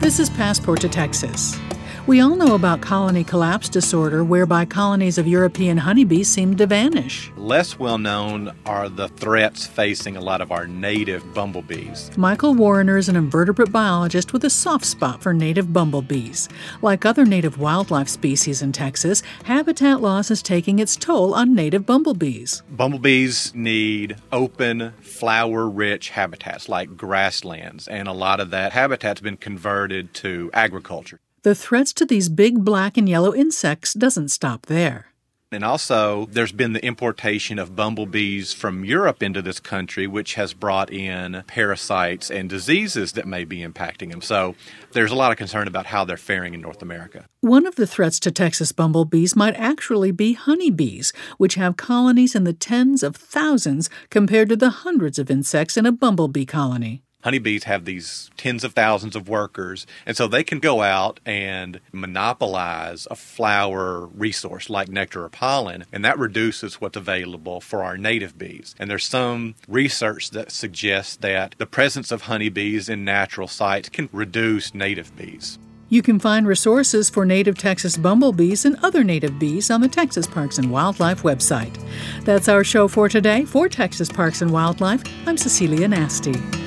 This is Passport to Texas. We all know about colony collapse disorder, whereby colonies of European honeybees seem to vanish. Less well known are the threats facing a lot of our native bumblebees. Michael Warrener is an invertebrate biologist with a soft spot for native bumblebees. Like other native wildlife species in Texas, habitat loss is taking its toll on native bumblebees. Bumblebees need open, flower-rich habitats like grasslands, and a lot of that habitat's been converted to agriculture. The threats to these big black and yellow insects doesn't stop there. And also, there's been the importation of bumblebees from Europe into this country, which has brought in parasites and diseases that may be impacting them. So there's a lot of concern about how they're faring in North America. One of the threats to Texas bumblebees might actually be honeybees, which have colonies in the tens of thousands compared to the hundreds of insects in a bumblebee colony. Honeybees have these tens of thousands of workers, and so they can go out and monopolize a flower resource like nectar or pollen, and that reduces what's available for our native bees. And there's some research that suggests that the presence of honeybees in natural sites can reduce native bees. You can find resources for native Texas bumblebees and other native bees on the Texas Parks and Wildlife website. That's our show for today. For Texas Parks and Wildlife, I'm Cecilia Nasty.